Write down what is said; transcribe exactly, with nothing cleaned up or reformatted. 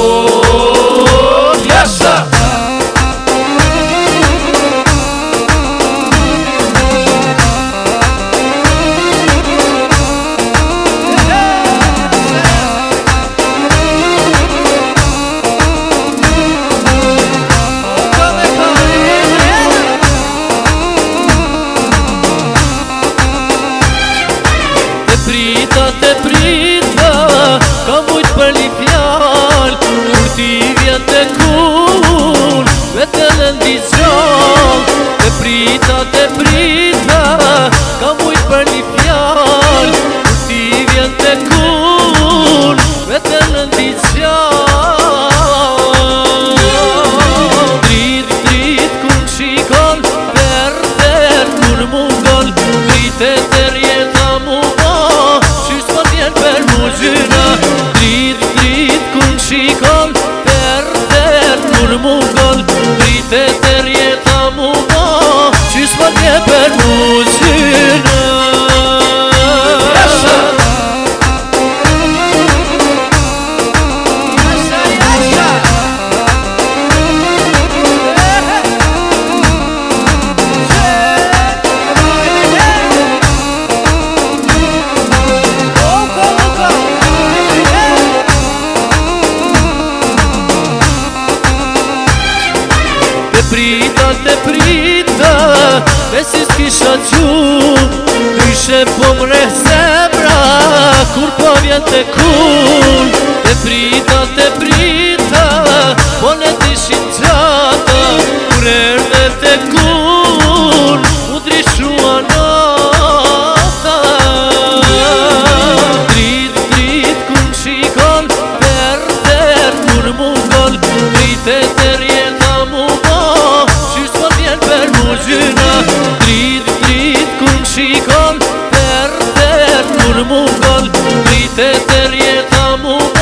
Jasha! Te prita, ka mujt për një fjall, kur ti vjen të kun, vete në ndizjall. Te prita, te prita, ka mujt për një fjall, kur ti vjen të kun, vete në ndizjall. Drit, drit, kun shikon, der, der, kun mungon, drite të rjeta mungon, per muzina. Drit, drit, kun shikon, ter, ter, kun mungon, drite të rjeta mungon, qys më tje per muzina. Jasha! Prita, te prita, besi s'kisha gjum, ishe po mre zemra, kur po vjen të kun. Te prita, te prita, po ne t'ishin gjata, kur erdhe të kun, u drishua nata. Drit, drit, kun shikon, ter, ter, kun mungon, drite të rjeta mungon, per muzina. Drit, drit, kun shikon, ter, ter, kun mungon, drite të rjeta mungon.